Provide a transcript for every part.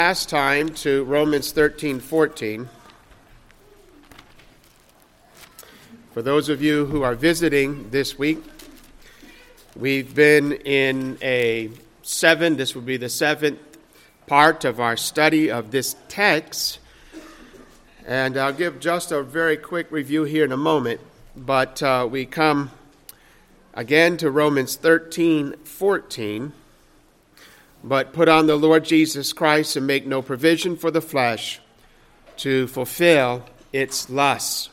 Last time to Romans 13:14. For those of you who are visiting this week, we've been in this will be the seventh part of our study of this text. And I'll give just a very quick review here in a moment. But we come again to Romans 13:14. But put on the Lord Jesus Christ and make no provision for the flesh to fulfill its lusts.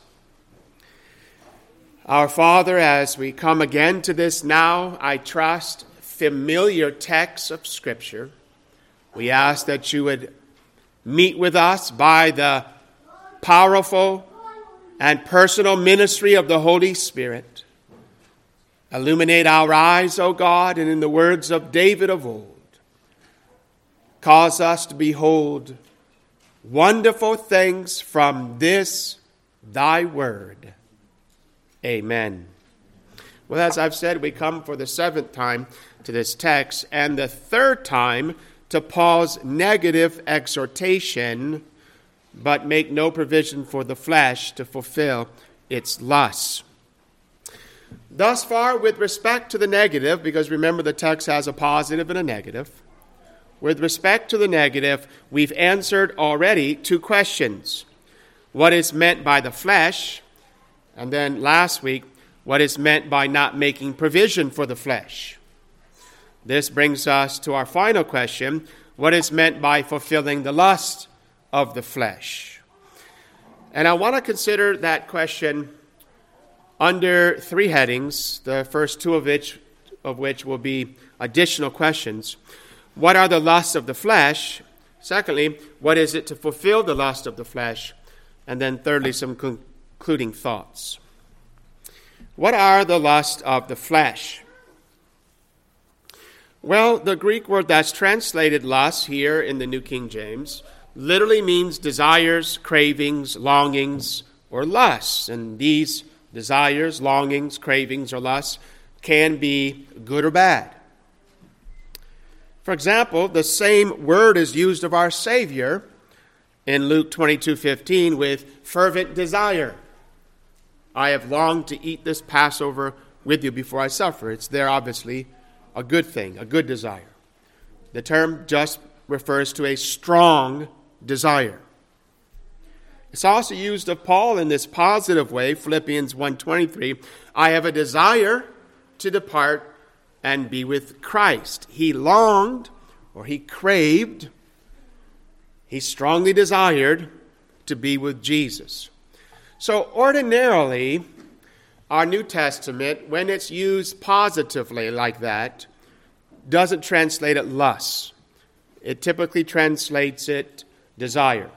Our Father, as we come again to this now, I trust, familiar text of Scripture, we ask that you would meet with us by the powerful and personal ministry of the Holy Spirit. Illuminate our eyes, O God, and in the words of David of old, cause us to behold wonderful things from this thy word. Amen. Well, as I've said, we come for the seventh time to this text and the third time to Paul's negative exhortation, but make no provision for the flesh to fulfill its lusts. Thus far, with respect to the negative, because remember the text has a positive and a negative, with respect to the negative, we've answered already two questions. What is meant by the flesh? And then last week, what is meant by not making provision for the flesh? This brings us to our final question. What is meant by fulfilling the lust of the flesh? And I want to consider that question under three headings, the first two of which will be additional questions. What are the lusts of the flesh? Secondly, what is it to fulfill the lust of the flesh? And then thirdly, some concluding thoughts. What are the lusts of the flesh? Well, the Greek word that's translated lust here in the New King James literally means desires, cravings, longings, or lusts. And these desires, longings, cravings, or lusts can be good or bad. For example, the same word is used of our Savior in Luke 22:15 with fervent desire. I have longed to eat this Passover with you before I suffer. It's there obviously a good thing, a good desire. The term just refers to a strong desire. It's also used of Paul in this positive way, Philippians 1:23. I have a desire to depart and be with Christ. He longed, or he craved, he strongly desired to be with Jesus. So ordinarily, our New Testament, when it's used positively like that, doesn't translate it lust. It typically translates it desire.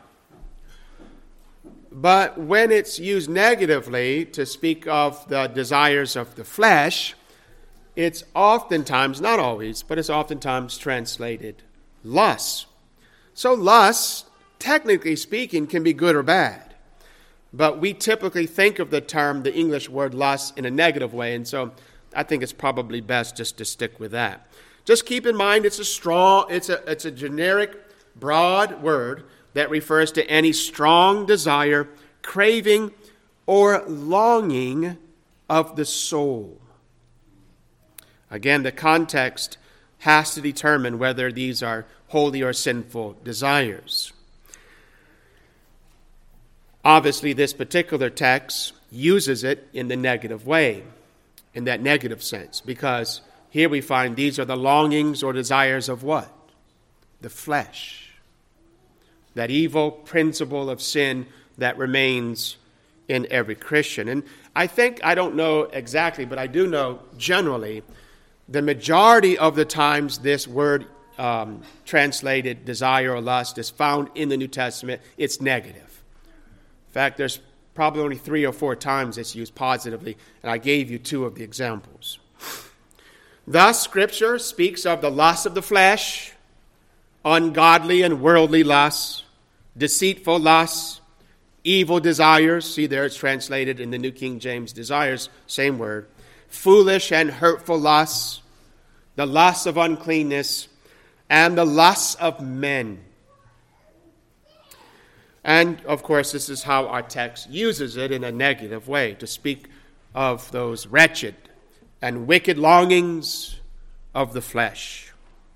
But when it's used negatively to speak of the desires of the flesh, it's oftentimes, not always, but it's oftentimes translated lust. So lust, technically speaking, can be good or bad. But we typically think of the term, the English word lust, in a negative way. And so I think it's probably best just to stick with that. Just keep in mind it's a generic, broad word that refers to any strong desire, craving, or longing of the soul. Again, the context has to determine whether these are holy or sinful desires. Obviously, this particular text uses it in the negative way, in that negative sense, because here we find these are the longings or desires of what? The flesh. That evil principle of sin that remains in every Christian. And I don't know exactly, but I do know generally, the majority of the times this word translated desire or lust is found in the New Testament, it's negative. In fact, there's probably only 3 or 4 times it's used positively, and I gave you 2 of the examples. Thus, Scripture speaks of the lust of the flesh, ungodly and worldly lusts, deceitful lusts, evil desires. See there it's translated in the New King James, desires, same word. Foolish and hurtful lusts, the lusts of uncleanness, and the lusts of men. And, of course, this is how our text uses it in a negative way, to speak of those wretched and wicked longings of the flesh.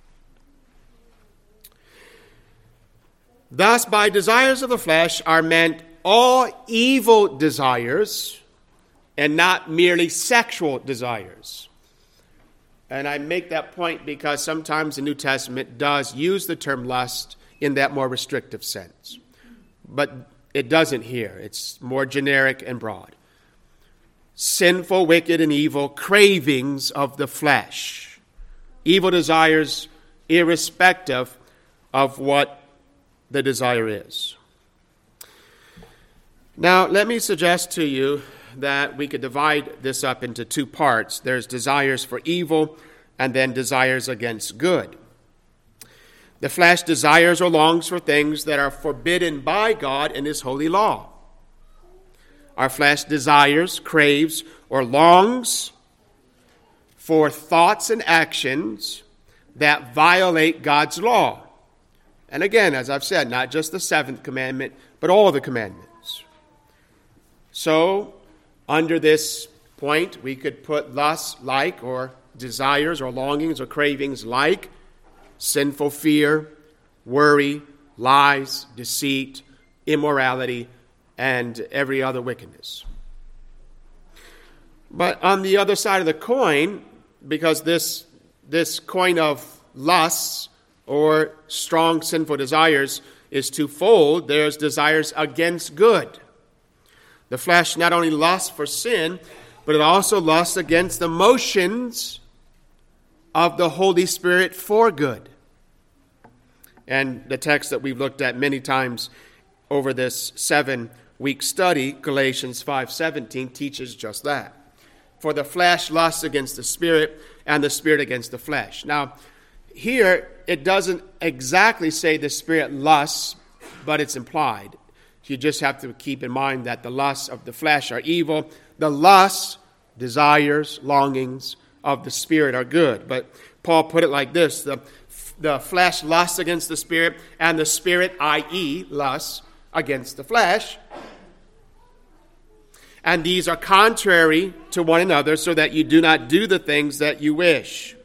Thus, by desires of the flesh are meant all evil desires and not merely sexual desires. And I make that point because sometimes the New Testament does use the term lust in that more restrictive sense. But it doesn't here. It's more generic and broad. Sinful, wicked, and evil cravings of the flesh. Evil desires irrespective of what the desire is. Now, let me suggest to you that we could divide this up into two parts. There's desires for evil and then desires against good. The flesh desires or longs for things that are forbidden by God in His holy law. Our flesh desires, craves, or longs for thoughts and actions that violate God's law. And again, as I've said, not just the seventh commandment, but all the commandments. So, under this point, we could put lust like, or desires or longings or cravings like, sinful fear, worry, lies, deceit, immorality, and every other wickedness. But on the other side of the coin, because this coin of lusts or strong sinful desires is twofold, there's desires against good. The flesh not only lusts for sin, but it also lusts against the motions of the Holy Spirit for good. And the text that we've looked at many times over this 7-week study, Galatians 5:17, teaches just that. For the flesh lusts against the Spirit, and the Spirit against the flesh. Now, here it doesn't exactly say the Spirit lusts, but it's implied. You just have to keep in mind that the lusts of the flesh are evil. The lusts, desires, longings of the Spirit are good. But Paul put it like this: the flesh lusts against the Spirit, and the Spirit, i.e., lusts against the flesh. And these are contrary to one another, so that you do not do the things that you wish.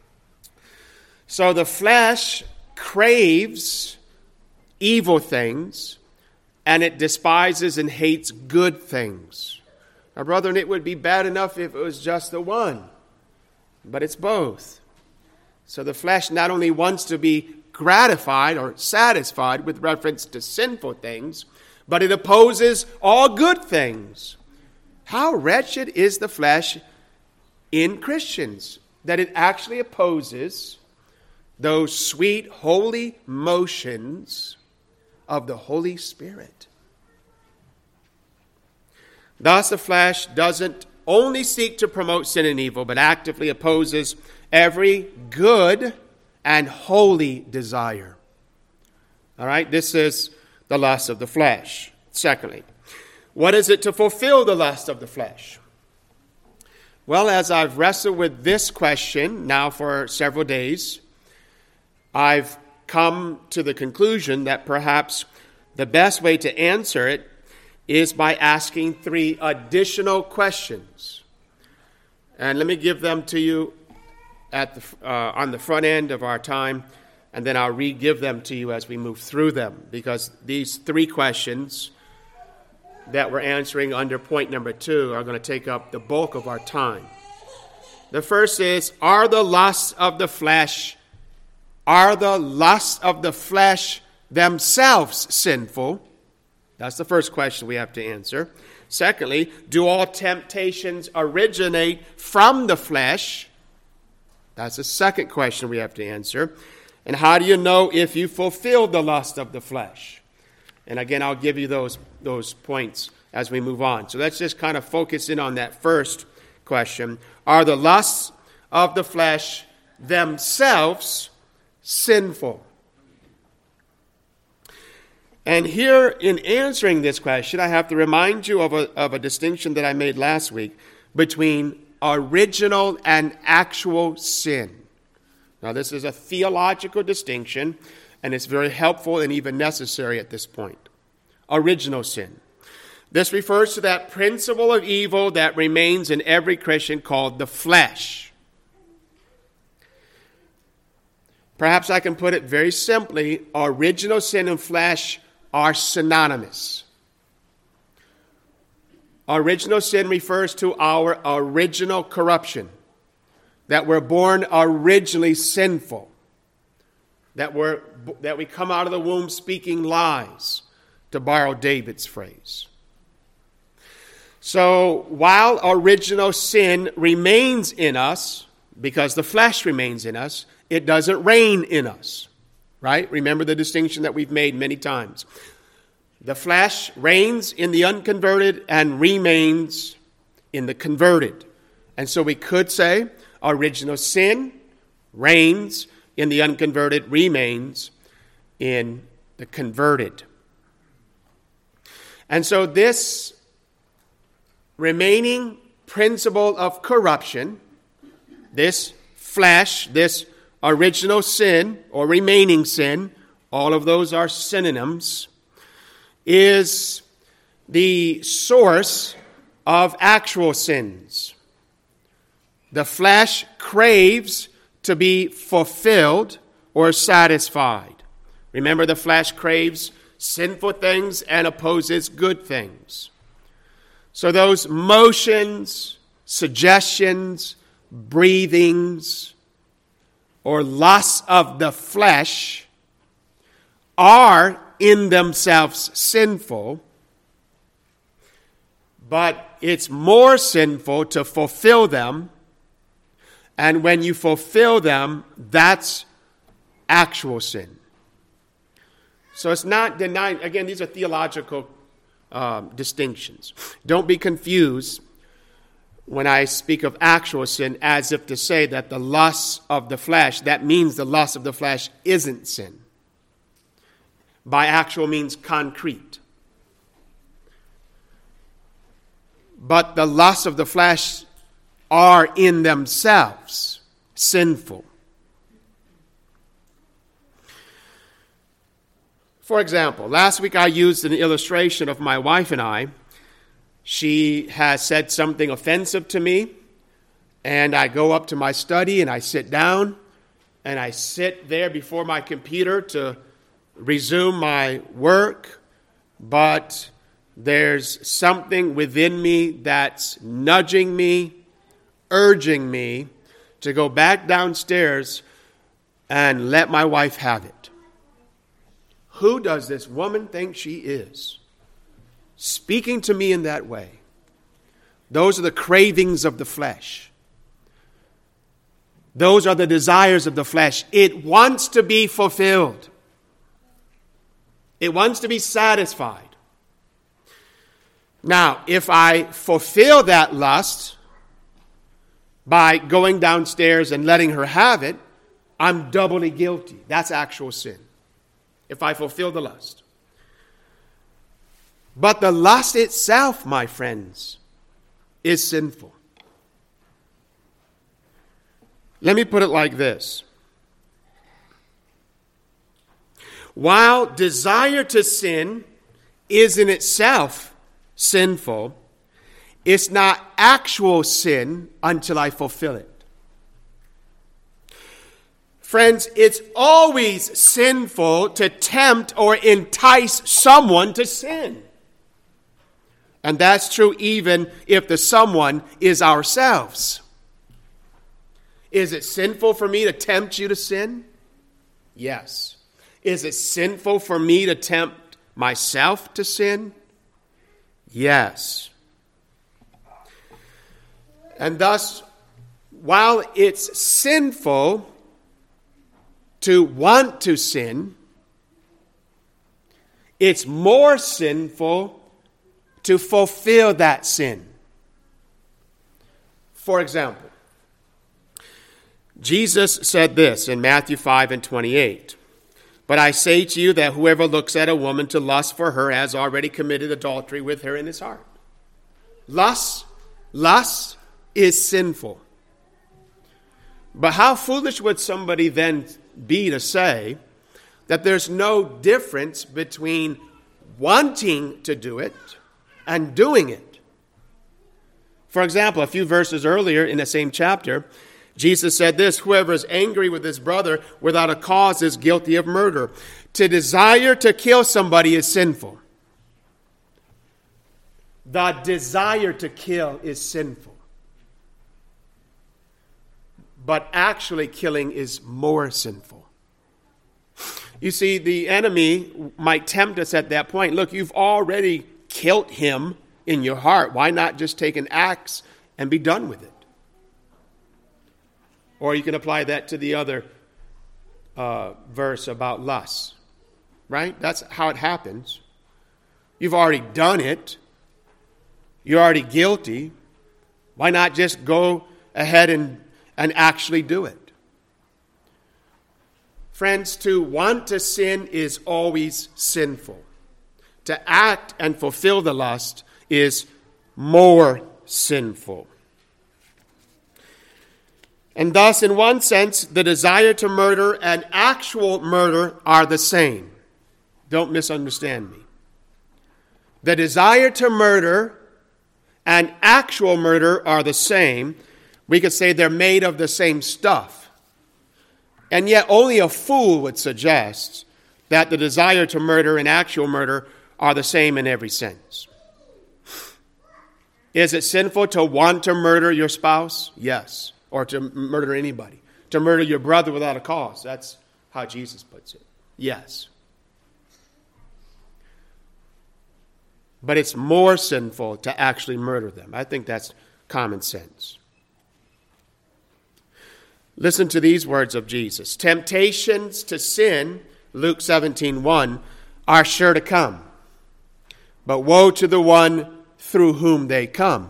So the flesh craves evil things, and it despises and hates good things. Now, brethren, it would be bad enough if it was just the one, but it's both. So the flesh not only wants to be gratified or satisfied with reference to sinful things, but it opposes all good things. How wretched is the flesh in Christians that it actually opposes those sweet, holy motions of the Holy Spirit. Thus, the flesh doesn't only seek to promote sin and evil, but actively opposes every good and holy desire. All right, this is the lust of the flesh. Secondly, what is it to fulfill the lust of the flesh? Well, as I've wrestled with this question now for several days, I've come to the conclusion that perhaps the best way to answer it is by asking 3 additional questions. And let me give them to you on the front end of our time, and then I'll re-give them to you as we move through them, because these 3 questions that we're answering under point number 2 are going to take up the bulk of our time. The first is, are the lusts of the flesh themselves sinful? That's the first question we have to answer. Secondly, do all temptations originate from the flesh? That's the second question we have to answer. And how do you know if you fulfill the lust of the flesh? And again, I'll give you those points as we move on. So let's just kind of focus in on that first question. Are the lusts of the flesh themselves sinful? And here, in answering this question, I have to remind you of a distinction that I made last week between original and actual sin. Now, this is a theological distinction, and it's very helpful and even necessary at this point. original sin. This refers to that principle of evil that remains in every Christian called the flesh. Perhaps I can put it very simply, original sin and flesh are synonymous. Original sin refers to our original corruption, that we're born originally sinful, that we come out of the womb speaking lies, to borrow David's phrase. So while original sin remains in us, because the flesh remains in us, it doesn't reign in us, right? Remember the distinction that we've made many times. The flesh reigns in the unconverted and remains in the converted. And so we could say original sin reigns in the unconverted, remains in the converted. And so this remaining principle of corruption, this flesh, this original sin or remaining sin, all of those are synonyms, is the source of actual sins. The flesh craves to be fulfilled or satisfied. Remember, the flesh craves sinful things and opposes good things. So those motions, suggestions, breathings, or lusts of the flesh are in themselves sinful, but it's more sinful to fulfill them. And when you fulfill them, that's actual sin. So it's not denying, again, these are theological distinctions. Don't be confused when I speak of actual sin as if to say that the lusts of the flesh, that means the lust of the flesh isn't sin. By actual means concrete. But the lusts of the flesh are in themselves sinful. For example, last week I used an illustration of my wife and I. She has said something offensive to me, and I go up to my study and I sit down, and I sit there before my computer to resume my work, but there's something within me that's nudging me, urging me to go back downstairs and let my wife have it. Who does this woman think she is? Speaking to me in that way. Those are the cravings of the flesh. Those are the desires of the flesh. It wants to be fulfilled. It wants to be satisfied. Now, if I fulfill that lust by going downstairs and letting her have it, I'm doubly guilty. That's actual sin. If I fulfill the lust. But the lust itself, my friends, is sinful. Let me put it like this. While desire to sin is in itself sinful, it's not actual sin until I fulfill it. Friends, it's always sinful to tempt or entice someone to sin. And that's true even if the someone is ourselves. Is it sinful for me to tempt you to sin? Yes. Is it sinful for me to tempt myself to sin? Yes. And thus, while it's sinful to want to sin, it's more sinful to fulfill that sin. For example, Jesus said this in Matthew 5:28. But I say to you that whoever looks at a woman to lust for her has already committed adultery with her in his heart. Lust is sinful. But how foolish would somebody then be to say that there's no difference between wanting to do it and doing it. For example, a few verses earlier in the same chapter, Jesus said this, whoever is angry with his brother without a cause is guilty of murder. To desire to kill somebody is sinful. The desire to kill is sinful. But actually killing is more sinful. You see, the enemy might tempt us at that point. Look, you've already killed him in your heart. Why not just take an axe and be done with it? Or you can apply that to the other verse about lust, right? That's how it happens. You've already done it. You're already guilty. Why not just go ahead and actually do it? Friends, to want to sin is always sinful. To act and fulfill the lust is more sinful. And thus, in one sense, the desire to murder and actual murder are the same. Don't misunderstand me. The desire to murder and actual murder are the same. We could say they're made of the same stuff. And yet only a fool would suggest that the desire to murder and actual murder are the same in every sense. Is it sinful to want to murder your spouse? Yes. Or to murder anybody. To murder your brother without a cause. That's how Jesus puts it. Yes. But it's more sinful to actually murder them. I think that's common sense. Listen to these words of Jesus. Temptations to sin, Luke 17:1, are sure to come. But woe to the one through whom they come.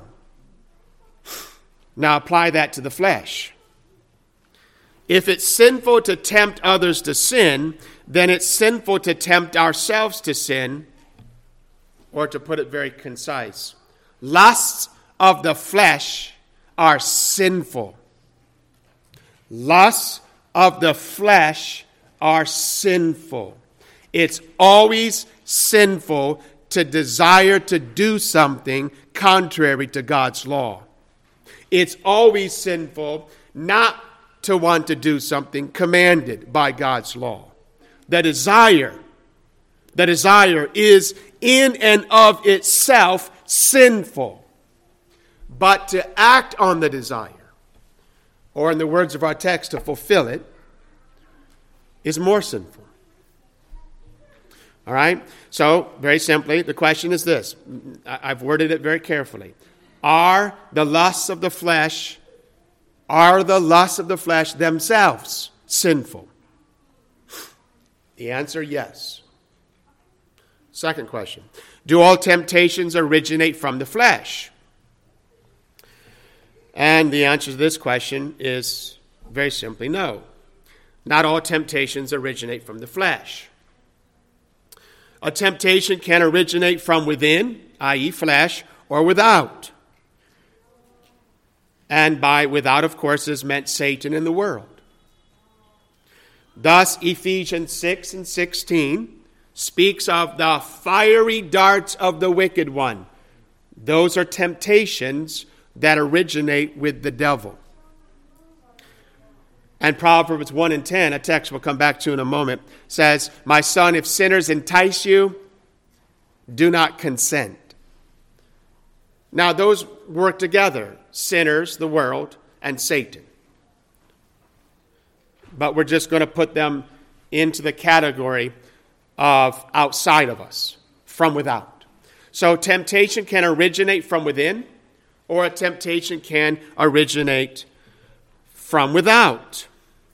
Now apply that to the flesh. If it's sinful to tempt others to sin, then it's sinful to tempt ourselves to sin, or to put it very concise, lusts of the flesh are sinful. Lusts of the flesh are sinful. It's always sinful to desire to do something contrary to God's law. It's always sinful not to want to do something commanded by God's law. The desire is in and of itself sinful. But to act on the desire, or in the words of our text, to fulfill it, is more sinful. All right? So, very simply, the question is this. I've worded it very carefully. Are the lusts of the flesh themselves sinful? The answer, yes. Second question. Do all temptations originate from the flesh? And the answer to this question is very simply no. Not all temptations originate from the flesh. A temptation can originate from within, i.e. flesh, or without. And by without, of course, is meant Satan in the world. Thus, Ephesians 6:16 speaks of the fiery darts of the wicked one. Those are temptations that originate with the devil. And Proverbs 1:10, a text we'll come back to in a moment, says, "My son, if sinners entice you, do not consent." Now, those work together, sinners, the world, and Satan. But we're just going to put them into the category of outside of us, from without. So temptation can originate from within, or a temptation can originate from without.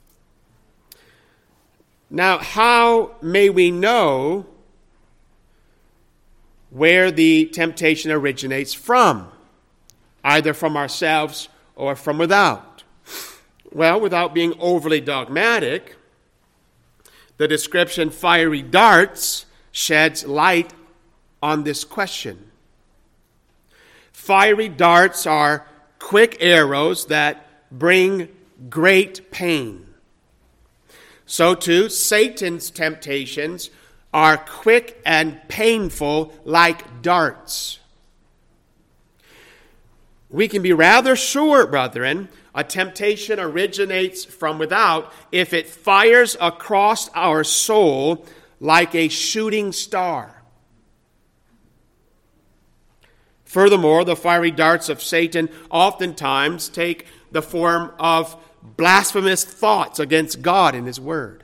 Now, how may we know where the temptation originates from? Either from ourselves or from without. Well, without being overly dogmatic, the description fiery darts sheds light on this question. Fiery darts are quick arrows that bring great pain. So too, Satan's temptations are quick and painful like darts. We can be rather sure, brethren, a temptation originates from without if it fires across our soul like a shooting star. Furthermore, the fiery darts of Satan oftentimes take the form of blasphemous thoughts against God and His Word.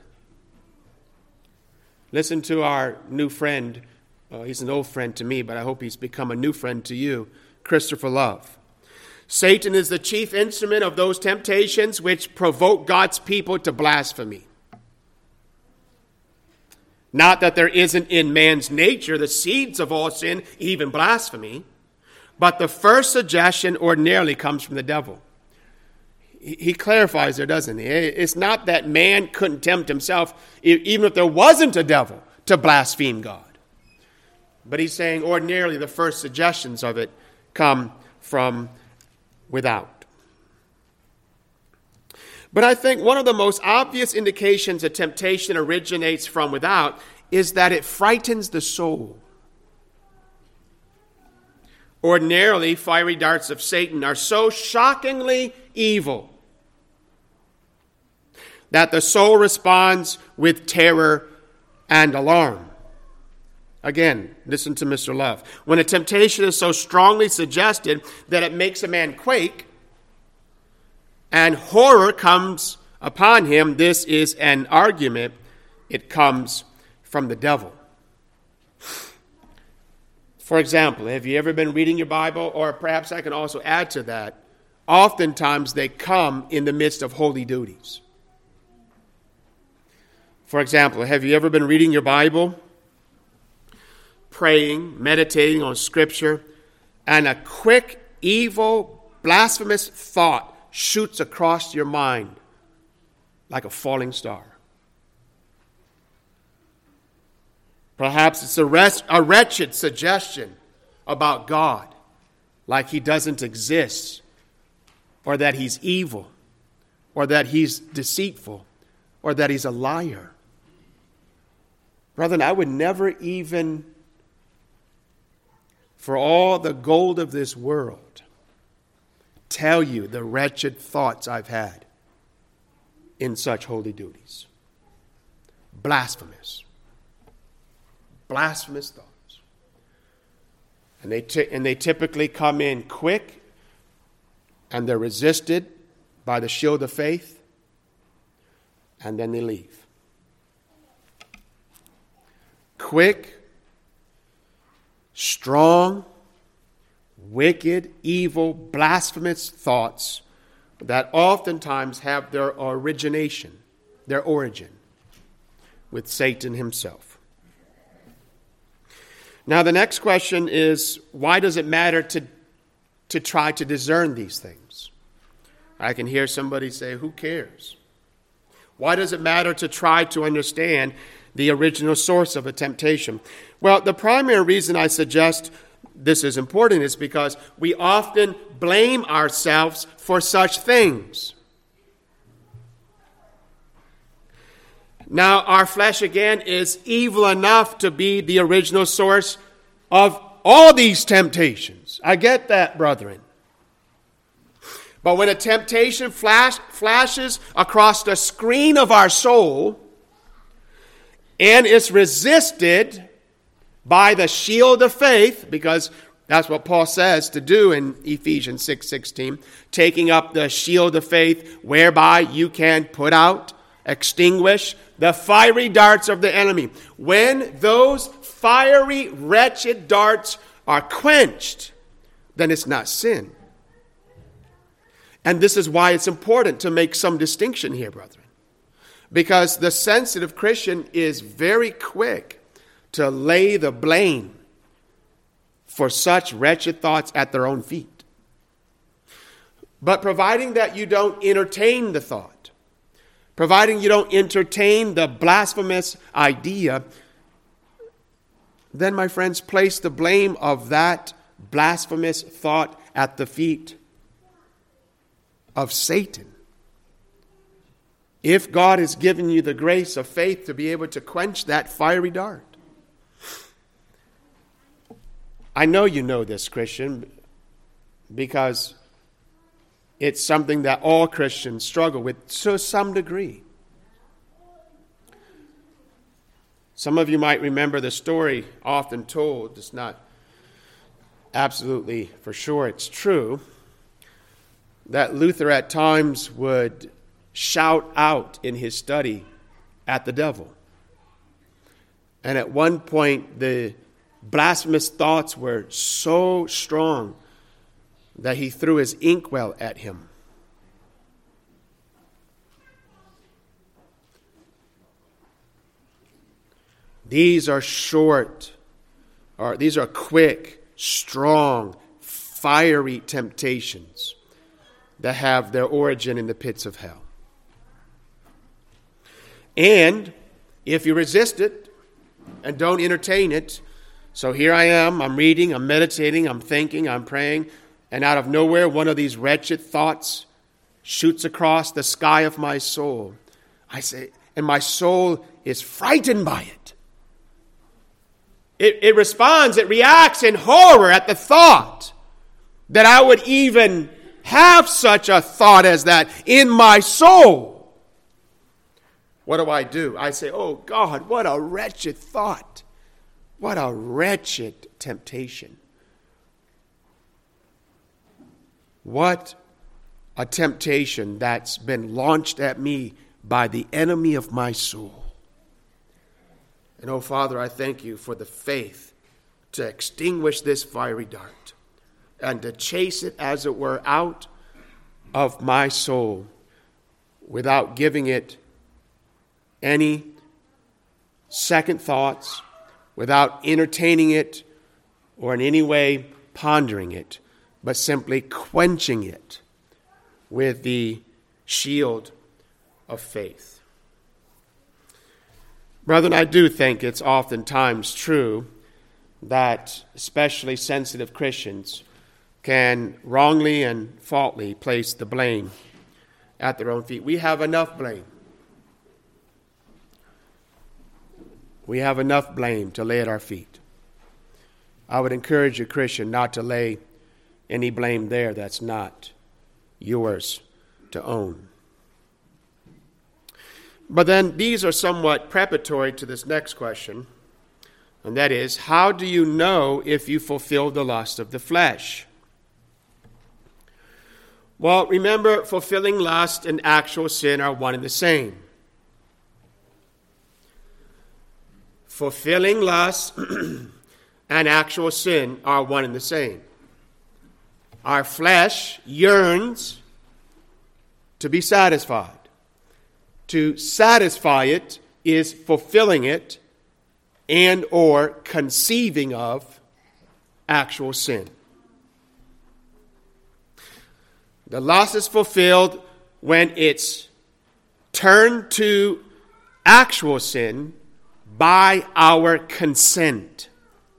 Listen to our new friend. He's an old friend to me, but I hope he's become a new friend to you, Christopher Love. Satan is the chief instrument of those temptations which provoke God's people to blasphemy. Not that there isn't in man's nature the seeds of all sin, even blasphemy, but the first suggestion ordinarily comes from the devil. He clarifies there, doesn't he? It's not that man couldn't tempt himself, even if there wasn't a devil, to blaspheme God. But he's saying ordinarily the first suggestions of it come from without. But I think one of the most obvious indications that temptation originates from without is that it frightens the soul. Ordinarily, fiery darts of Satan are so shockingly evil that the soul responds with terror and alarm. Again, listen to Mr. Love. When a temptation is so strongly suggested that it makes a man quake and horror comes upon him, this is an argument. It comes from the devil. For example, have you ever been reading your Bible? Or perhaps I can also add to that. Oftentimes they come in the midst of holy duties. For example, have you ever been reading your Bible, praying, meditating on Scripture, and a quick, evil, blasphemous thought shoots across your mind like a falling star? Perhaps it's a wretched suggestion about God, like He doesn't exist, or that He's evil, or that He's deceitful, or that He's a liar. Brethren, I would never even, for all the gold of this world, tell you the wretched thoughts I've had in such holy duties. Blasphemous thoughts. And they typically come in quick, and they're resisted by the shield of faith, and then they leave. Quick, strong, wicked, evil, blasphemous thoughts that oftentimes have their origin with Satan himself. Now, the next question is, why does it matter to try to discern these things? I can hear somebody say, who cares? Why does it matter to try to understand the original source of a temptation? Well, the primary reason I suggest this is important is because we often blame ourselves for such things. Now, our flesh, again, is evil enough to be the original source of all these temptations. I get that, brethren. But when a temptation flashes across the screen of our soul and is resisted by the shield of faith, because that's what Paul says to do in Ephesians 6:16, taking up the shield of faith whereby you can put out, extinguish the fiery darts of the enemy. When those fiery, wretched darts are quenched, then it's not sin. And this is why it's important to make some distinction here, brethren. Because the sensitive Christian is very quick to lay the blame for such wretched thoughts at their own feet. But providing that you don't entertain the thought, providing you don't entertain the blasphemous idea, then, my friends, place the blame of that blasphemous thought at the feet of Satan. If God has given you the grace of faith to be able to quench that fiery dart, I know you know this, Christian, because it's something that all Christians struggle with to some degree. Some of you might remember the story often told. It's not absolutely for sure it's true, that Luther at times would shout out in his study at the devil. And at one point, the blasphemous thoughts were so strong that he threw his inkwell at him. These are these are quick, strong, fiery temptations that have their origin in the pits of hell. And if you resist it and don't entertain it, so here I am, I'm reading, I'm meditating, I'm thinking, I'm praying, and out of nowhere, one of these wretched thoughts shoots across the sky of my soul. I say, and my soul is frightened by it. It responds, it reacts in horror at the thought that I would even have such a thought as that in my soul. What do? I say, oh God, what a wretched thought. What a wretched temptation. What a temptation that's been launched at me by the enemy of my soul. And oh, Father, I thank you for the faith to extinguish this fiery dart and to chase it, as it were, out of my soul without giving it any second thoughts, without entertaining it or in any way pondering it, but simply quenching it with the shield of faith. Brethren, I do think it's oftentimes true that especially sensitive Christians can wrongly and faultly place the blame at their own feet. We have enough blame. We have enough blame to lay at our feet. I would encourage you, Christian, not to lay any blame there that's not yours to own. But then these are somewhat preparatory to this next question, and that is, how do you know if you fulfill the lust of the flesh? Well, remember, fulfilling lust and actual sin are one and the same. Fulfilling lust and actual sin are one and the same. Our flesh yearns to be satisfied. To satisfy it is fulfilling it and or conceiving of actual sin. The lust is fulfilled when it's turned to actual sin by our consent.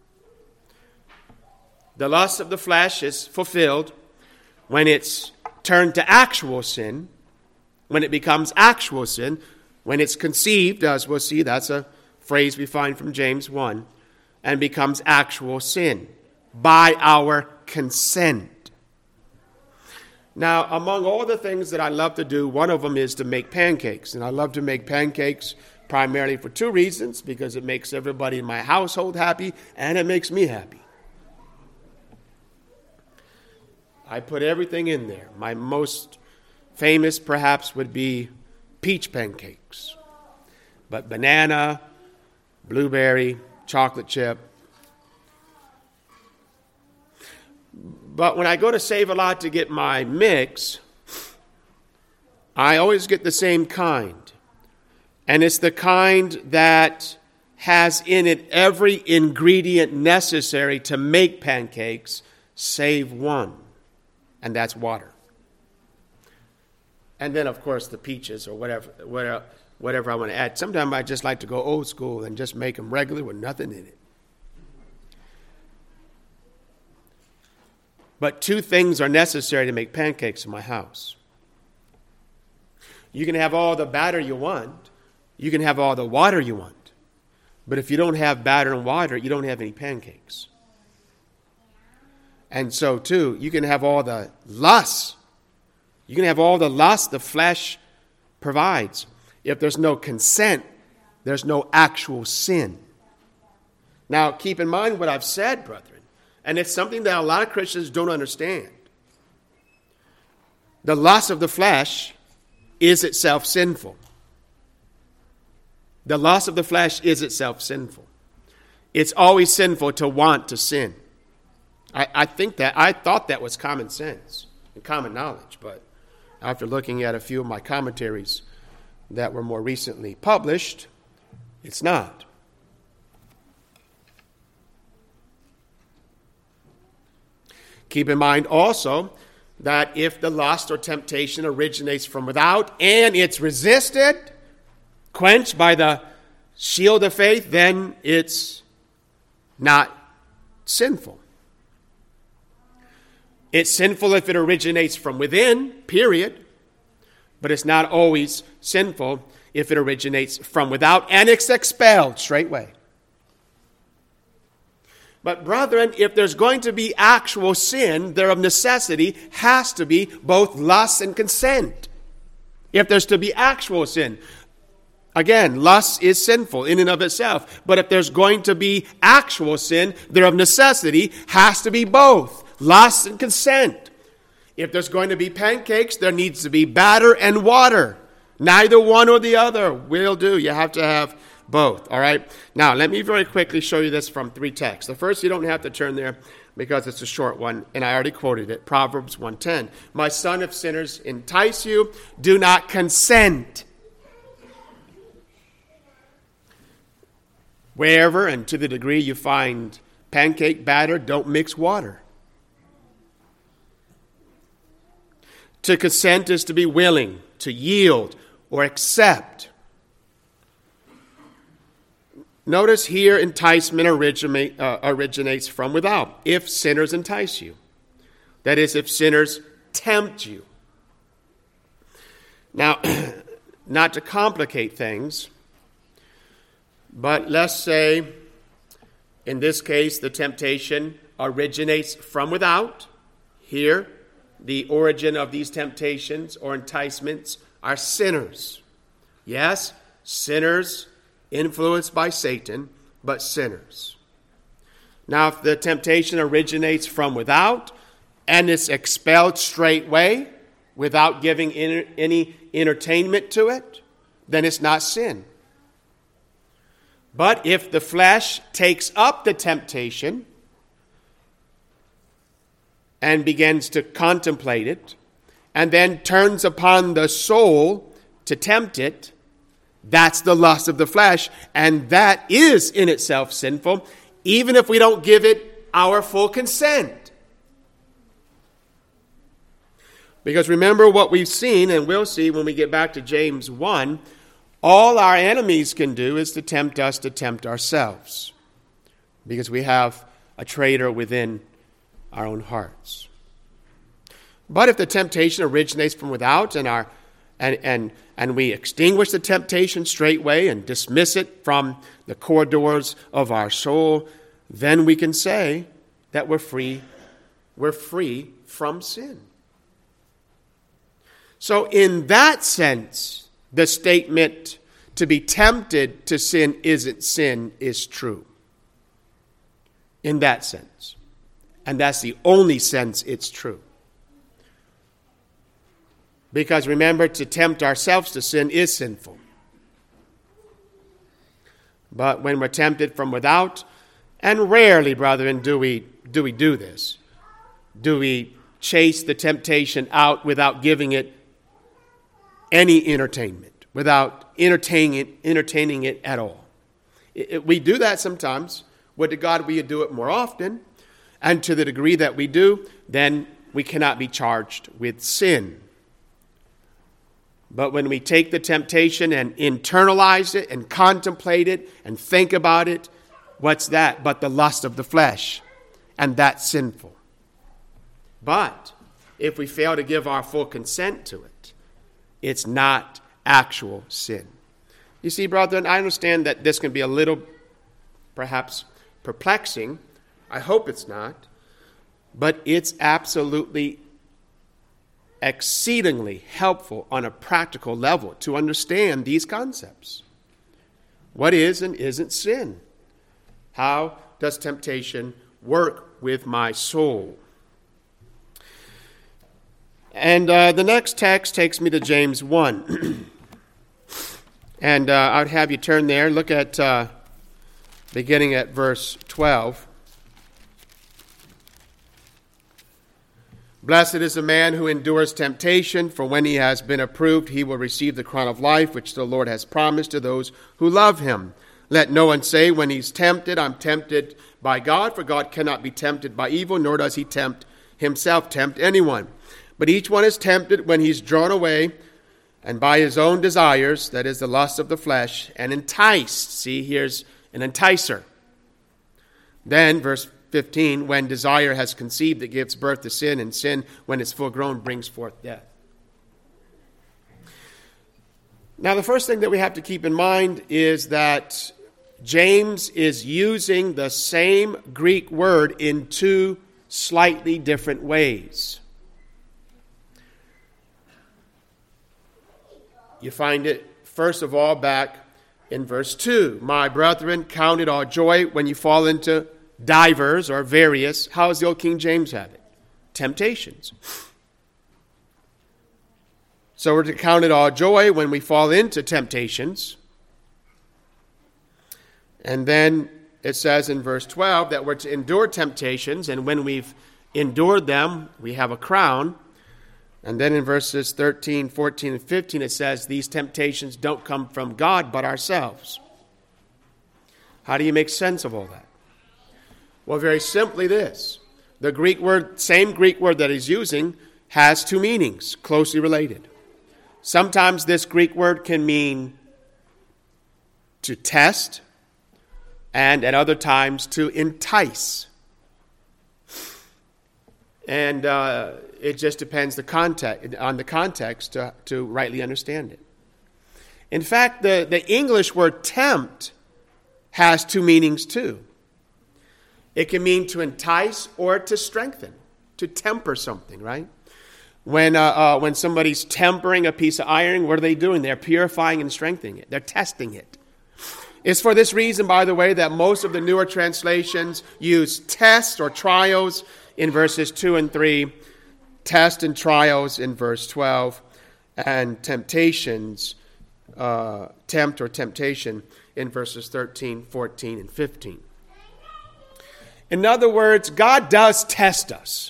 The lust of the flesh is fulfilled when it's turned to actual sin, when it becomes actual sin, when it's conceived, as we'll see, that's a phrase we find from James 1, and becomes actual sin by our consent. Now, among all the things that I love to do, one of them is to make pancakes. And I love to make pancakes primarily for two reasons, because it makes everybody in my household happy and it makes me happy. I put everything in there. My most famous, perhaps, would be peach pancakes. But banana, blueberry, chocolate chip. But when I go to Save-A-Lot to get my mix, I always get the same kind. And it's the kind that has in it every ingredient necessary to make pancakes, save one. And that's water. And then, of course, the peaches or whatever I want to add. Sometimes I just like to go old school and just make them regular with nothing in it. But two things are necessary to make pancakes in my house. You can have all the batter you want. You can have all the water you want. But if you don't have batter and water, you don't have any pancakes. And so, too, you can have all the lust. You can have all the lust the flesh provides. If there's no consent, there's no actual sin. Now, keep in mind what I've said, brethren, and it's something that a lot of Christians don't understand. The lust of the flesh is itself sinful. The lust of the flesh is itself sinful. It's always sinful to want to sin. I thought that was common sense and common knowledge, but after looking at a few of my commentaries that were more recently published, it's not. Keep in mind also that if the lust or temptation originates from without and it's resisted, quenched by the shield of faith, then it's not sinful. It's sinful if it originates from within, period. But it's not always sinful if it originates from without and it's expelled straightway. But brethren, if there's going to be actual sin, there of necessity has to be both lust and consent. If there's to be actual sin. Again, lust is sinful in and of itself. But if there's going to be actual sin, there of necessity has to be both lust and consent. If there's going to be pancakes, there needs to be batter and water. Neither one or the other will do. You have to have both, all right? Now, let me very quickly show you this from 3 texts. The first, you don't have to turn there because it's a short one, and I already quoted it, Proverbs 1:10. My son, if sinners entice you, do not consent. Wherever and to the degree you find pancake batter, don't mix water. To consent is to be willing, to yield, or accept. Notice here, enticement originates from without, if sinners entice you. That is, if sinners tempt you. Now, not to complicate things, but let's say, in this case, the temptation originates from without. Here, the origin of these temptations or enticements are sinners. Yes, sinners influenced by Satan, but sinners. Now, if the temptation originates from without and is expelled straightway without giving any entertainment to it, then it's not sin. But if the flesh takes up the temptation and begins to contemplate it, and then turns upon the soul to tempt it, that's the lust of the flesh, and that is in itself sinful, even if we don't give it our full consent. Because remember what we've seen, and we'll see when we get back to James 1, all our enemies can do is to tempt us to tempt ourselves, because we have a traitor within our own hearts. But if the temptation originates from without and we extinguish the temptation straightway and dismiss it from the corridors of our soul, then we can say that we're free from sin. So in that sense, the statement to be tempted to sin isn't sin is true. In that sense. And that's the only sense it's true. Because remember, to tempt ourselves to sin is sinful. But when we're tempted from without, and rarely, brethren, do we do this. Do we chase the temptation out without giving it any entertainment, without entertaining it at all? We do that sometimes. Would to God we would do it more often. And to the degree that we do, then we cannot be charged with sin. But when we take the temptation and internalize it and contemplate it and think about it, what's that but the lust of the flesh? And that's sinful. But if we fail to give our full consent to it, it's not actual sin. You see, brethren, I understand that this can be a little, perhaps, perplexing. I hope it's not. but it's absolutely exceedingly helpful on a practical level to understand these concepts. What is and isn't sin? How does temptation work with my soul? And the next text takes me to James 1. And I'd have you turn there. Look at beginning at verse 12. Blessed is the man who endures temptation, for when he has been approved, he will receive the crown of life, which the Lord has promised to those who love him. Let no one say when he's tempted, I'm tempted by God, for God cannot be tempted by evil, nor does he tempt anyone. But each one is tempted when he's drawn away and by his own desires, that is the lust of the flesh, and enticed. See, here's an enticer. Then, verse 15, when desire has conceived, it gives birth to sin, and sin, when it's full grown, brings forth death. Now, the first thing that we have to keep in mind is that James is using the same Greek word in two slightly different ways. You find it, first of all, back in verse 2. My brethren, count it all joy when you fall into divers or various, how does the old King James have it? Temptations. So we're to count it all joy when we fall into temptations. And then it says in verse 12 that we're to endure temptations, and when we've endured them, we have a crown. And then in verses 13, 14, and 15, it says these temptations don't come from God but ourselves. How do you make sense of all that? Well, very simply this. The Greek word, same Greek word that he's using, has two meanings, closely related. Sometimes this Greek word can mean to test, and at other times to entice. And it just depends on the context to rightly understand it. In fact, the English word tempt has two meanings too. It can mean to entice or to strengthen, to temper something, right? When somebody's tempering a piece of iron, what are they doing? They're purifying and strengthening it. They're testing it. It's for this reason, by the way, that most of the newer translations use tests or trials in verses 2 and 3, test and trials in verse 12, and temptations, tempt or temptation in verses 13, 14, and 15. In other words, God does test us.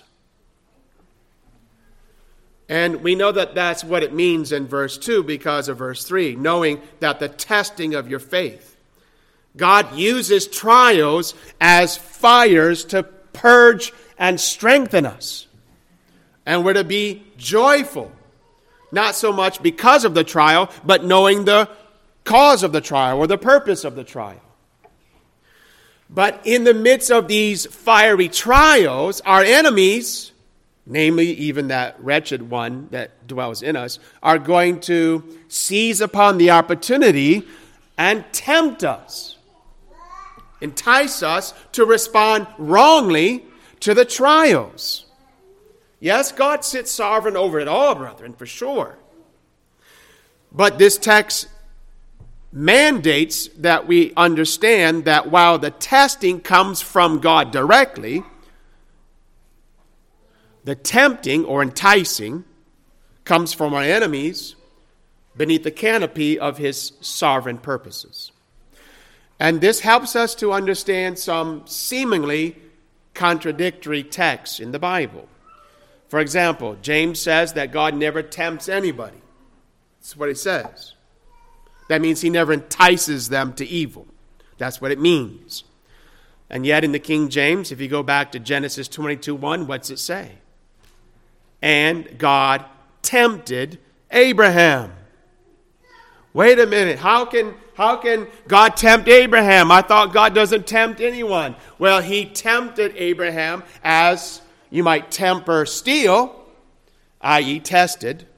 And we know that that's what it means in verse 2 because of verse 3, knowing that the testing of your faith. God uses trials as fires to purge and strengthen us. And we're to be joyful, not so much because of the trial, but knowing the cause of the trial or the purpose of the trial. But in the midst of these fiery trials, our enemies, namely even that wretched one that dwells in us, are going to seize upon the opportunity and tempt us, entice us to respond wrongly to the trials. Yes, God sits sovereign over it all, brethren, for sure. But this text mandates that we understand that while the testing comes from God directly, the tempting or enticing comes from our enemies beneath the canopy of his sovereign purposes. And this helps us to understand some seemingly contradictory texts in the Bible. For example, James says that God never tempts anybody. That's what he says. That means he never entices them to evil. That's what it means. And yet in the King James, if you go back to Genesis 22:1, what's it say? And God tempted Abraham. Wait a minute. How can God tempt Abraham? I thought God doesn't tempt anyone. Well, he tempted Abraham as you might temper steel, i.e. tested.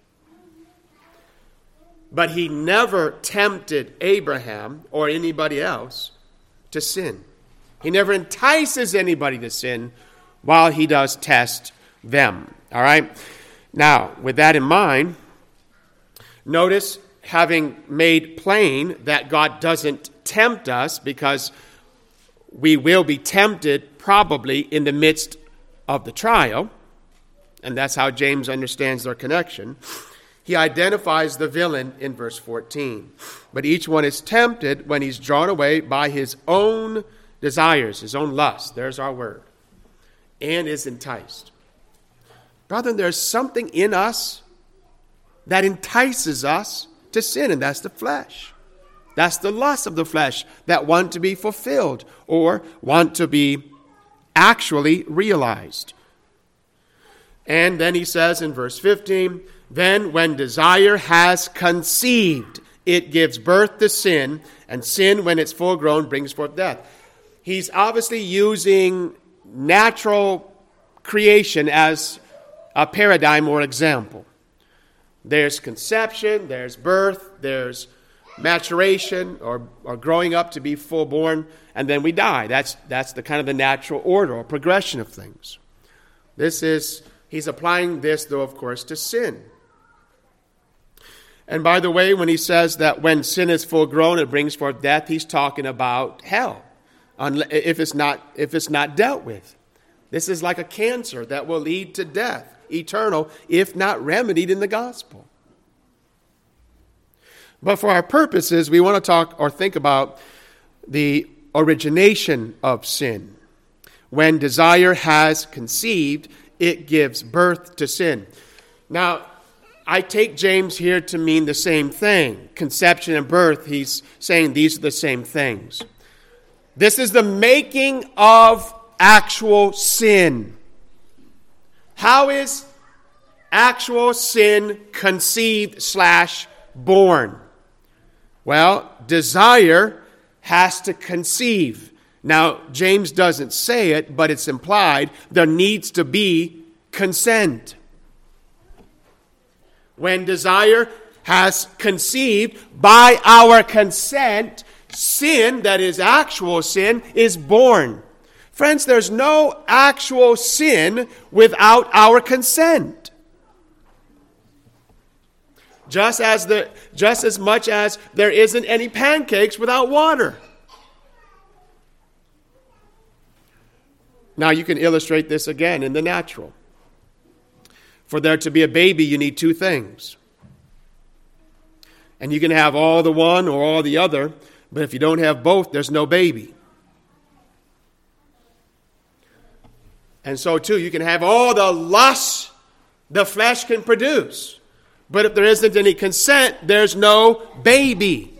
But he never tempted Abraham or anybody else to sin. He never entices anybody to sin while he does test them. All right? Now, with that in mind, notice, having made plain that God doesn't tempt us, because we will be tempted probably in the midst of the trial, and that's how James understands their connection. He identifies the villain in verse 14. But each one is tempted when he's drawn away by his own desires, his own lust. There's our word. And is enticed. Brethren, there's something in us that entices us to sin, and that's the flesh. That's the lust of the flesh that want to be fulfilled or want to be actually realized. And then he says in verse 15, then when desire has conceived, it gives birth to sin, and sin, when it's full grown, brings forth death. He's obviously using natural creation as a paradigm or example. There's conception, there's birth, there's maturation or growing up to be full born, and then we die. That's the kind of the natural order or progression of things. He's applying this, though, of course, to sin. And by the way, when he says that when sin is full grown, it brings forth death, he's talking about hell, if it's not dealt with. This is like a cancer that will lead to death, eternal, if not remedied in the gospel. But for our purposes, we want to talk or think about the origination of sin. When desire has conceived, it gives birth to sin. Now, I take James here to mean the same thing. Conception and birth, he's saying these are the same things. This is the making of actual sin. How is actual sin conceived / born? Well, desire has to conceive. Now, James doesn't say it, but it's implied. There needs to be consent. When desire has conceived, by our consent, sin, that is actual sin, is born. Friends, there's no actual sin without our consent. Just as much as there isn't any pancakes without water. Now you can illustrate this again in the natural. For there to be a baby, you need two things. And you can have all the one or all the other, but if you don't have both, there's no baby. And so too, you can have all the lust the flesh can produce. But if there isn't any consent, there's no baby.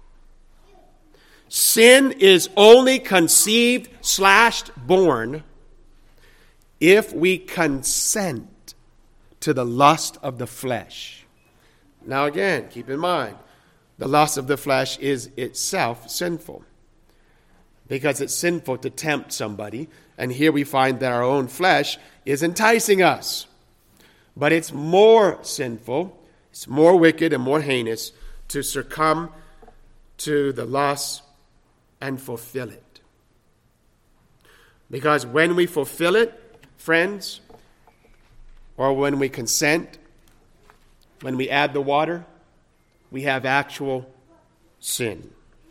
Sin is only conceived / born if we consent to the lust of the flesh. Now again, keep in mind, the lust of the flesh is itself sinful. Because it's sinful to tempt somebody. And here we find that our own flesh is enticing us. But it's more sinful, it's more wicked and more heinous to succumb to the lust and fulfill it. Because when we fulfill it, friends, or when we consent, when we add the water, we have actual sin.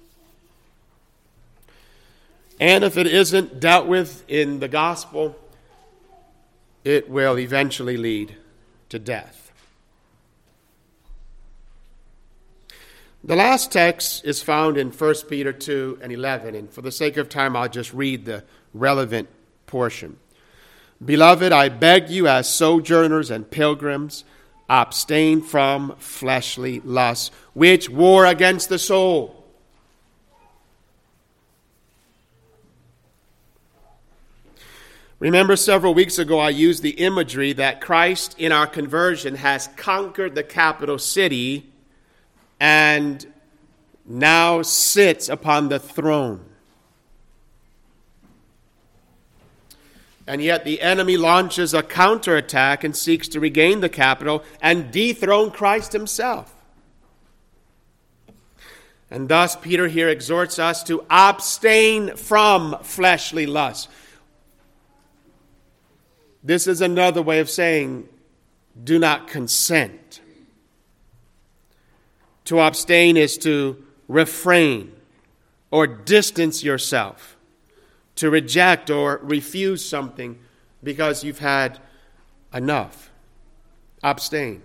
And if it isn't dealt with in the gospel, it will eventually lead to death. The last text is found in 1 Peter 2 and 11, and for the sake of time, I'll just read the relevant portion. Beloved, I beg you as sojourners and pilgrims, abstain from fleshly lusts, which war against the soul. Remember, several weeks ago, I used the imagery that Christ, in our conversion, has conquered the capital city and now sits upon the throne. And yet the enemy launches a counterattack and seeks to regain the capital and dethrone Christ himself. And thus Peter here exhorts us to abstain from fleshly lusts. This is another way of saying, do not consent. To abstain is to refrain or distance yourself, to reject or refuse something because you've had enough. Abstain.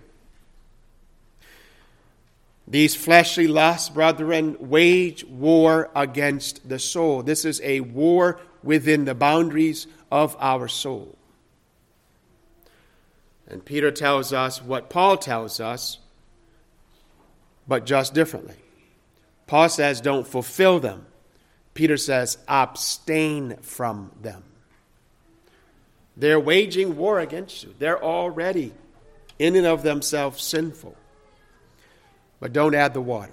These fleshly lusts, brethren, wage war against the soul. This is a war within the boundaries of our soul. And Peter tells us what Paul tells us, but just differently. Paul says, don't fulfill them. Peter says, abstain from them. They're waging war against you. They're already, in and of themselves, sinful. But don't add the water.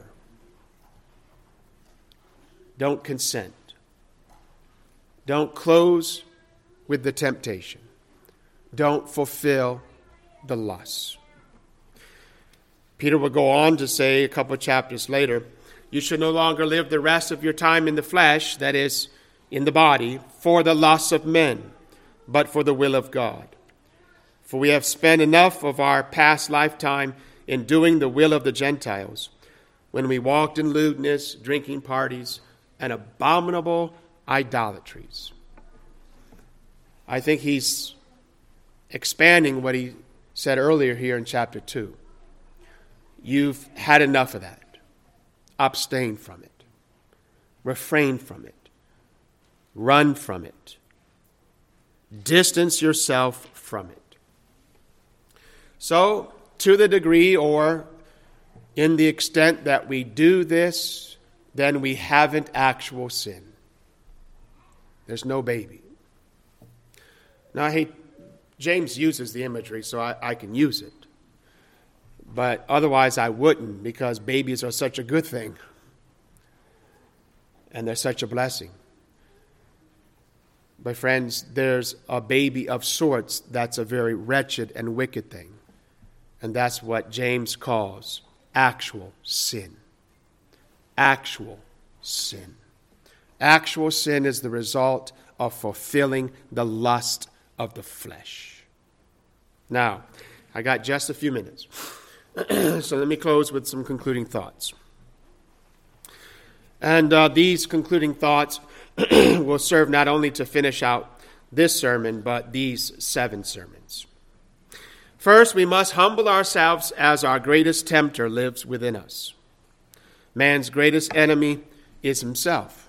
Don't consent. Don't close with the temptation. Don't fulfill the lust. Peter will go on to say a couple of chapters later, you should no longer live the rest of your time in the flesh, that is, in the body, for the lusts of men, but for the will of God. For we have spent enough of our past lifetime in doing the will of the Gentiles, when we walked in lewdness, drinking parties, and abominable idolatries. I think he's expanding what he said earlier here in chapter 2. You've had enough of that. Abstain from it. Refrain from it. Run from it. Distance yourself from it. So, to the degree or in the extent that we do this, then we haven't actual sin. There's no baby. Now, James uses the imagery, so I can use it. But otherwise I wouldn't, because babies are such a good thing. And they're such a blessing. But friends, there's a baby of sorts that's a very wretched and wicked thing. And that's what James calls actual sin. Actual sin. Actual sin is the result of fulfilling the lust of the flesh. Now, I got just a few minutes. So let me close with some concluding thoughts. And these concluding thoughts will serve not only to finish out this sermon, but these 7 sermons. First, we must humble ourselves as our greatest tempter lives within us. Man's greatest enemy is himself.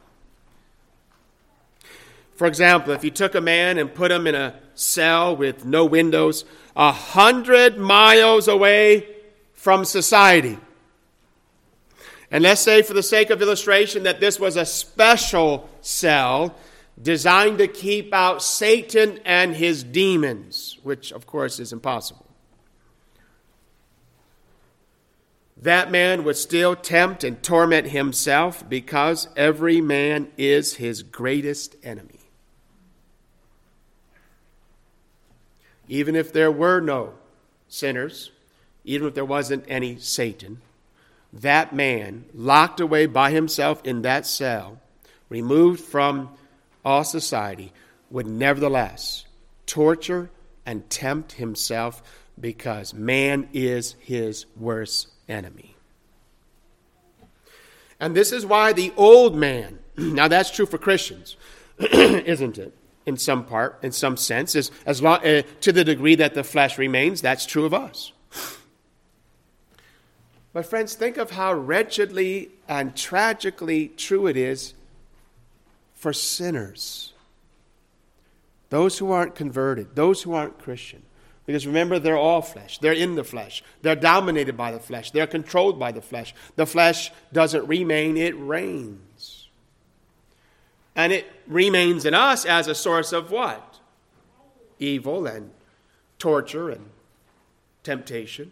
For example, if you took a man and put him in a cell with no windows 100 miles away from society, and let's say for the sake of illustration that this was a special cell designed to keep out Satan and his demons, which of course is impossible. That man would still tempt and torment himself, because every man is his greatest enemy. Even if there were no sinners, even if there wasn't any Satan, that man, locked away by himself in that cell, removed from all society, would nevertheless torture and tempt himself, because man is his worst enemy. And this is why the old man, now that's true for Christians, isn't it? In some part, in some sense, as long, to the degree that the flesh remains, that's true of us. But friends, think of how wretchedly and tragically true it is for sinners. Those who aren't converted, those who aren't Christian. Because remember, they're all flesh. They're in the flesh. They're dominated by the flesh. They're controlled by the flesh. The flesh doesn't remain, it reigns. And it remains in us as a source of what? Evil and torture and temptation.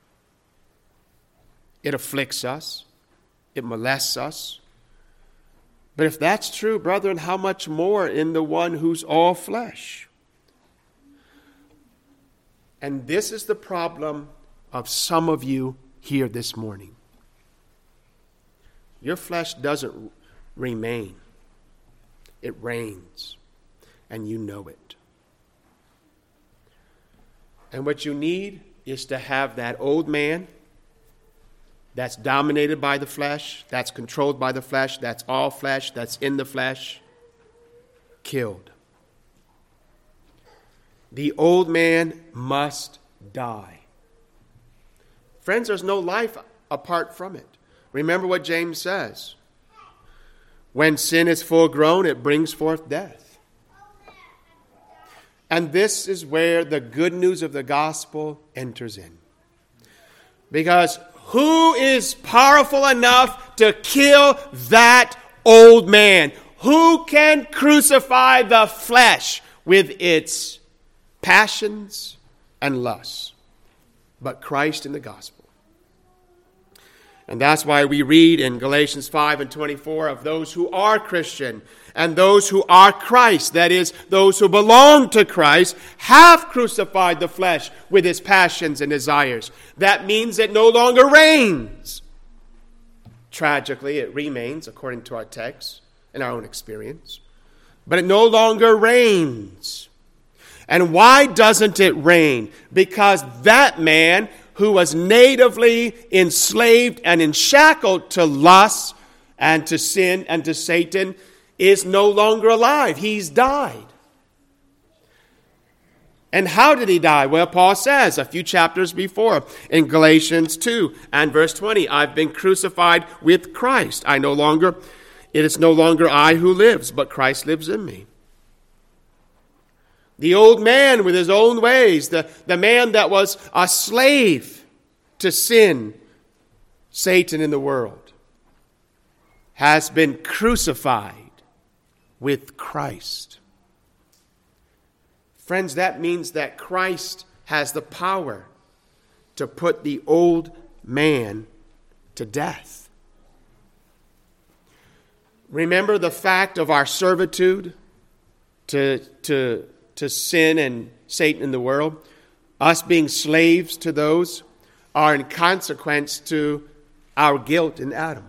It afflicts us. It molests us. But if that's true, brethren, how much more in the one who's all flesh? And this is the problem of some of you here this morning. Your flesh doesn't remain. It reigns, and you know it. And what you need is to have that old man that's dominated by the flesh, that's controlled by the flesh, that's all flesh, that's in the flesh, killed. The old man must die. Friends, there's no life apart from it. Remember what James says. When sin is full grown, it brings forth death. And this is where the good news of the gospel enters in. Because who is powerful enough to kill that old man? Who can crucify the flesh with its passions and lusts? But Christ in the gospel. And that's why we read in Galatians 5:24 of those who are Christian and those who are Christ, that is, those who belong to Christ, have crucified the flesh with its passions and desires. That means it no longer reigns. Tragically, it remains, according to our text and our own experience. But it no longer reigns. And why doesn't it reign? Because that man who was natively enslaved and enshackled to lust and to sin and to Satan is no longer alive. He's died. And how did he die? Well, Paul says a few chapters before in Galatians 2 and verse 20, I've been crucified with Christ. It is no longer I who lives, but Christ lives in me. The old man with his own ways, the man that was a slave to sin, Satan in the world, has been crucified with Christ. Friends, that means that Christ has the power to put the old man to death. Remember the fact of our servitude to sin and Satan in the world? Us being slaves to those are in consequence to our guilt in Adam.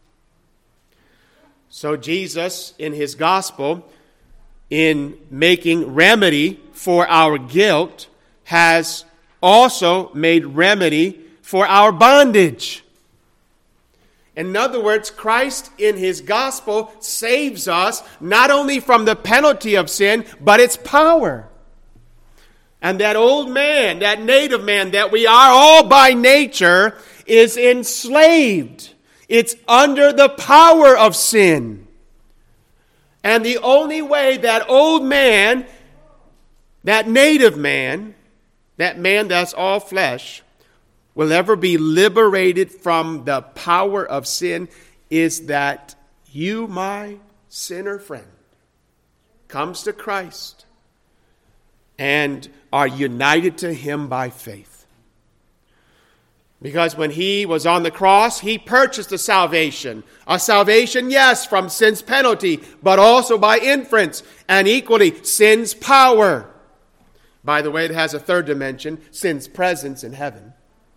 So Jesus, in his gospel, in making remedy for our guilt, has also made remedy for our bondage. In other words, Christ in his gospel saves us not only from the penalty of sin, but its power. And that old man, that native man that we are all by nature, is enslaved. It's under the power of sin. And the only way that old man, that native man, that man that's all flesh, will ever be liberated from the power of sin is that you, my sinner friend, comes to Christ and are united to him by faith. Because when he was on the cross, he purchased a salvation, yes, from sin's penalty, but also by inference, and equally sin's power. By the way, it has a third dimension, sin's presence in heaven.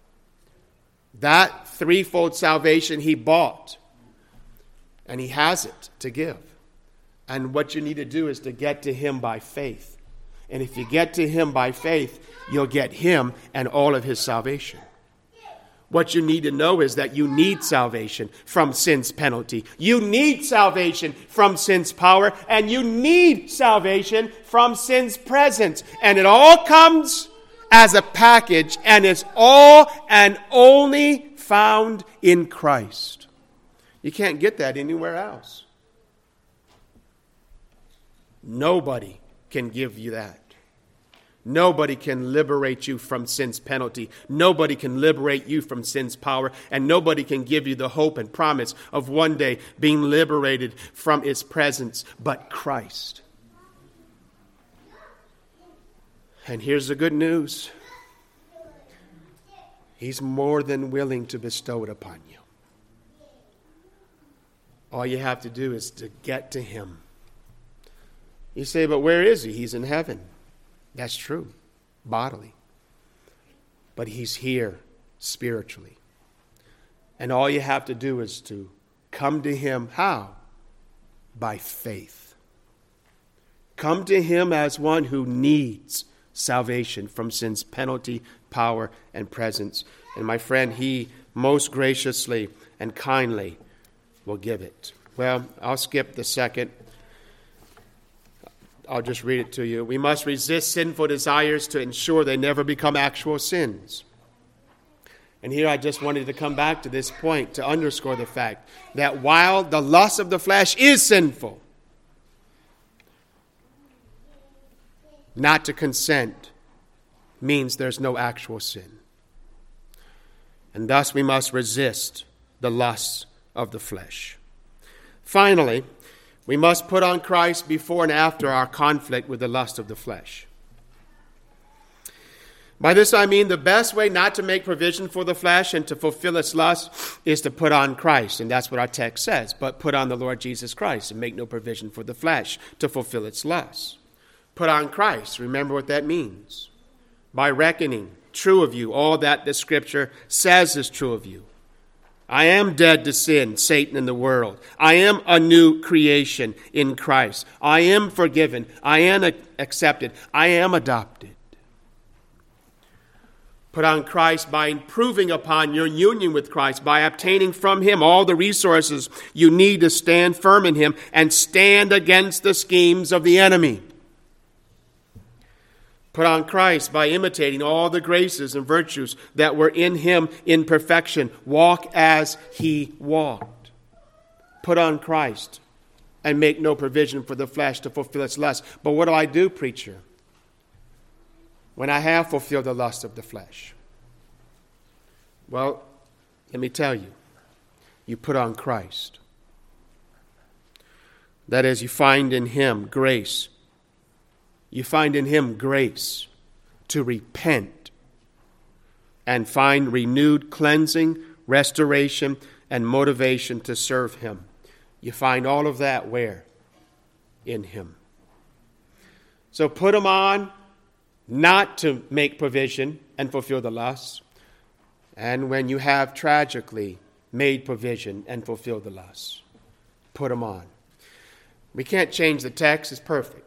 That threefold salvation he bought, and he has it to give. And what you need to do is to get to him by faith. And if you get to him by faith, you'll get him and all of his salvation. What you need to know is that you need salvation from sin's penalty. You need salvation from sin's power. And you need salvation from sin's presence. And it all comes as a package. And it's all and only found in Christ. You can't get that anywhere else. Nobody can give you that. Nobody can liberate you from sin's penalty. Nobody can liberate you from sin's power. And nobody can give you the hope and promise of one day being liberated from its presence but Christ. And here's the good news. He's more than willing to bestow it upon you. All you have to do is to get to him. You say, but where is he? He's in heaven. That's true, bodily. But he's here spiritually. And all you have to do is to come to him. How? By faith. Come to him as one who needs salvation from sin's penalty, power, and presence. And my friend, he most graciously and kindly will give it. Well, I'll skip the second. I'll just read it to you. We must resist sinful desires to ensure they never become actual sins. And here I just wanted to come back to this point to underscore the fact that while the lust of the flesh is sinful, not to consent means there's no actual sin. And thus we must resist the lusts of the flesh. Finally, we must put on Christ before and after our conflict with the lust of the flesh. By this I mean the best way not to make provision for the flesh and to fulfill its lust is to put on Christ. And that's what our text says. But put on the Lord Jesus Christ and make no provision for the flesh to fulfill its lust. Put on Christ. Remember what that means. By reckoning true of you all that the Scripture says is true of you. I am dead to sin, Satan, and the world. I am a new creation in Christ. I am forgiven. I am accepted. I am adopted. Put on Christ by improving upon your union with Christ, by obtaining from Him all the resources you need to stand firm in Him and stand against the schemes of the enemy. Put on Christ by imitating all the graces and virtues that were in Him in perfection. Walk as He walked. Put on Christ and make no provision for the flesh to fulfill its lust. But what do I do, preacher, when I have fulfilled the lust of the flesh? Well, let me tell you, you put on Christ. That is, you find in Him grace. You find in Him grace to repent and find renewed cleansing, restoration, and motivation to serve Him. You find all of that where? In Him. So put Him on, not to make provision and fulfill the lusts. And when you have tragically made provision and fulfilled the lusts, put Him on. We can't change the text. It's perfect.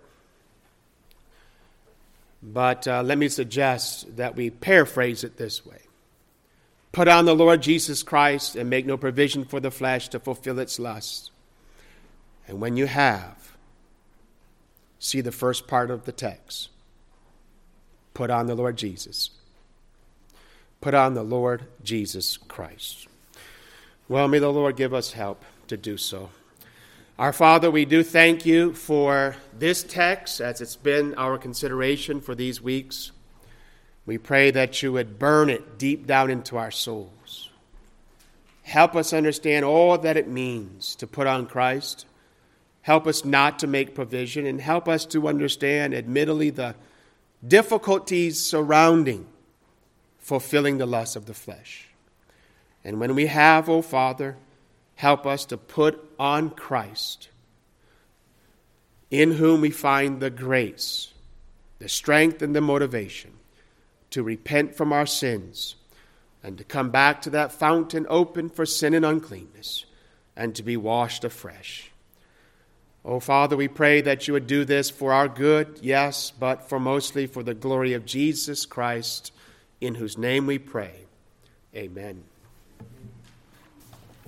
But let me suggest that we paraphrase it this way. Put on the Lord Jesus Christ and make no provision for the flesh to fulfill its lusts. And when you have, see the first part of the text. Put on the Lord Jesus. Put on the Lord Jesus Christ. Well, may the Lord give us help to do so. Our Father, we do thank you for this text as it's been our consideration for these weeks. We pray that you would burn it deep down into our souls. Help us understand all that it means to put on Christ. Help us not to make provision, and help us to understand, admittedly, the difficulties surrounding fulfilling the lust of the flesh. And when we have, O Father, help us to put on Christ, in whom we find the grace, the strength, and the motivation to repent from our sins and to come back to that fountain open for sin and uncleanness and to be washed afresh. Oh, Father, we pray that you would do this for our good, yes, but for mostly for the glory of Jesus Christ, in whose name we pray. Amen.